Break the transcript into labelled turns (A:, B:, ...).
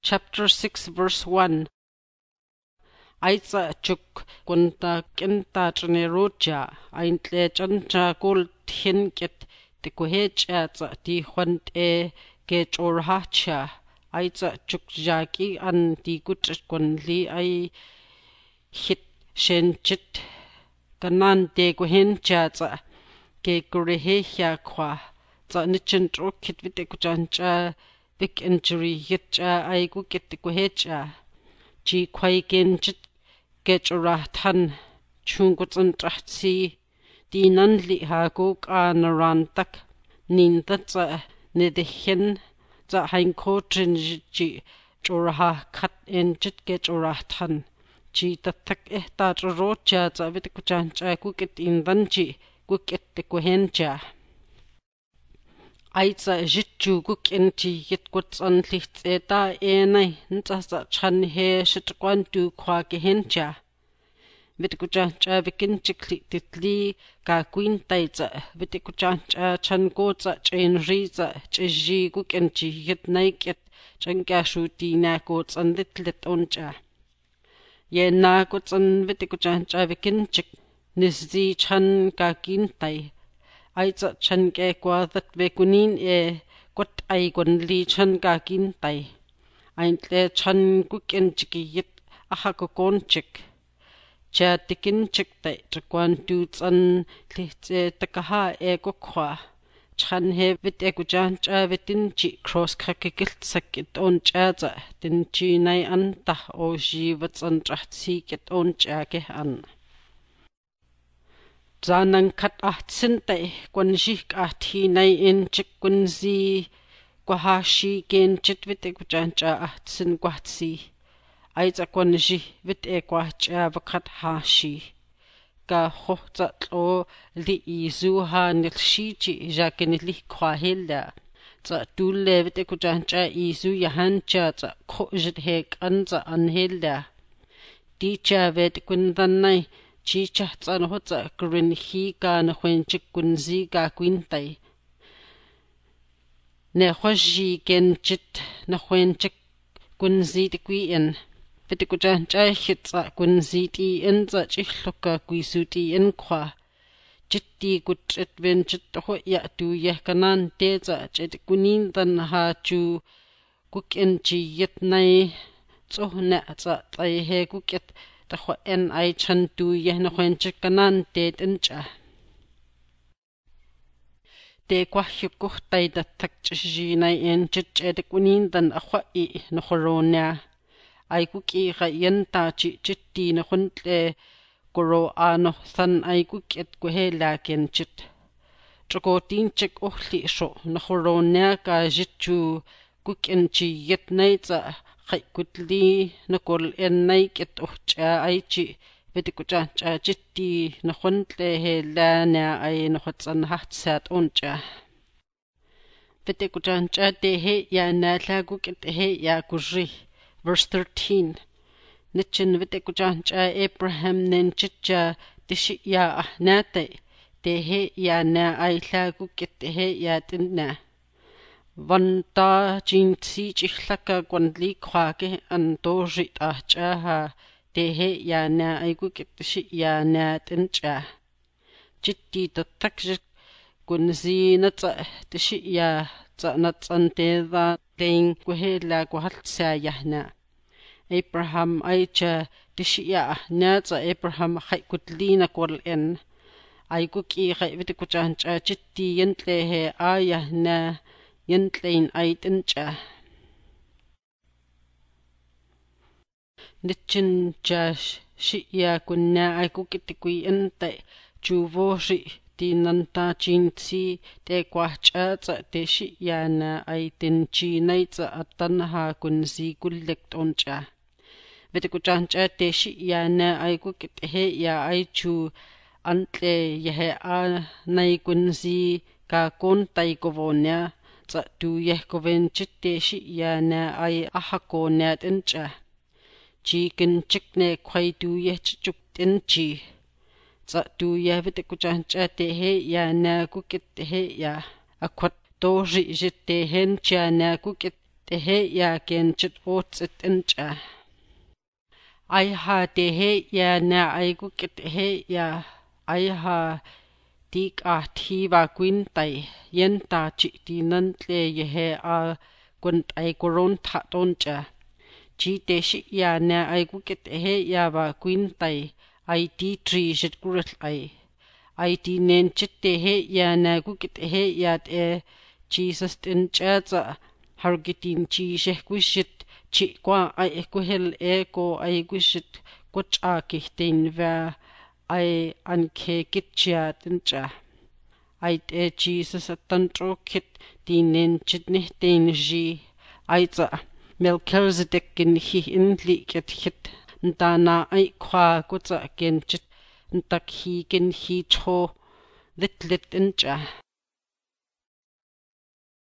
A: chapter 6 verse 1. Aitsa chuk kunta kinta chnerocha aintle chancha kul thinket tikuhecha tsa ti huante ke chorhacha aitsa chuk jaki an ti kut kunli ai hit shenchit kanan te kuhencha tsa ke kurehya kwa tsa nichin trokit vite kuchancha big injury hitcha ai kukit kuhecha chi kwai kenchit Getrathan chungutsan trahtsi dinan li hagok anarantak nintatsa nedehen za hainkotrin ji churaha kat enchit getrathan chi tatak ehta rocha za vitikuchancha kukit indanji kukit kuhencha aitsa jitju kukinti yitkutsan lihtseta enai ntsasa chan he shitkwantu kwa gehencha vitikuchancha vikinchikli titli ka quintaitsa vitikuchancha chan kotsa chenriza chiji kukinchi yitnaiket chankashuti na kotsan litlit oncha yena kotsan vitikuchancha vikinchik niszi chan ka quintai aitsa chan ke kwadat vekunin kot ai konli chan ka kintai aintle chan kukenchiki yit ahakokonchik cha tikinchik tai chakwan tu tsan lihtse takaha kokwa chan he vit ekujancha vitinchi cross kakikiltsak it oncha za tinchi nai anta o jivatsan trahtsi ket oncha ke an Zanang kat ahtsinte kwanjik ahtinay inchik kwanzi kwahashi kenchit vite kuchancha ahtsin kwatsi aitsa kwanji vite kwacha vakat hashi ka hohtsa tlo li izu ha nilshichi jakenili kwahilla tsa tulle vite kuchancha izu yahancha tsa khojit hek anza anhilla ticha vet kundanay chicha tsan hotsa kurin hi ka na khwenchik kunzi ka quintai ne khwaji kenchit na khwenchik kunzi tikuen vitikuchancha hitsa kunzi ti enza chihloka kuisuti enkwa chitti kutret venchit hoya tu yehkanan teza chetikunin tan ha chu kukenchi yetnai tsohna tsa tai he kuket tahwa en ai chan tu yeh na khwenchik kanan te tencha te kwahyukuhtai datak chijinai en chichete kunindan ahwa I na khoronya ai kuki ga yenta chitti na khuntle koro ano than ai kuket kuhela kenchit chokotin chik ohli sho na khoronya ka jichu kukenchi yetnai tsa kutli na kol enay ket ohcha ay chi vitikuchancha chitti na khuntle he la na ay na khutsan hatsat oncha vitikuchancha te he ya na lagu ket he ya kuri verse 13 nichin vitikuchancha Abraham nen chicha tishi ya ahnate te he ya na ay lagu ket he ya tinna Vanta jinsi chihlaka kwanli kwake antori tahcha tehe yana aiku kitshi yana tincha chitti tatakjik kunzi natsa tishi ya tsa natsanteda tein kuhela kuhaltsa yahna Abraham aicha tishi ya natsa Abraham haikutlina kwal en aiku ki haivitikuchancha chitti yentle he ayahna yentlein aitincha nichin chash shiya kunna aiku kitikui ente chuvoshi tinanta chinsi te kwahcha tsa te shiya na aitinchi naitsa atanha kunzi kullek oncha vitikuchancha te shiya na aiku kithe ya aichu antle yehe a nai kunzi ka kontai kovonya tsa tu yeh kovenchit te shiya na ai ahako na tencha chi kinchik ne kwai tu yeh chuk tenchi tsa tu yeh vitikuchancha te he ya na kukit he ya akwat tori jite hencha na kukit tehe ya genchit otsit incha. Aiha tehe ya na aigu tehe ya aiha dik ahtiva quintai yenta chitinantle yehe a gunt ai goron tatoncha. Chi deshi ya na aigu tehe ya va quintai ai di tri jit guril ai. Ai di nenchit tehe ya na gu tehe ya te Jesus tinchaza hargitin chi shehquishit chi qua ai kuhel ego ai gushit kucha kihtin va ai anke kitcha tincha. Ai te Jesus atantro kit dinen chitnih tin ji ai za Melchizedek kin hi inli ket hit ndana ai kwa kucha ken chit ntak hi kin hi cho lit incha.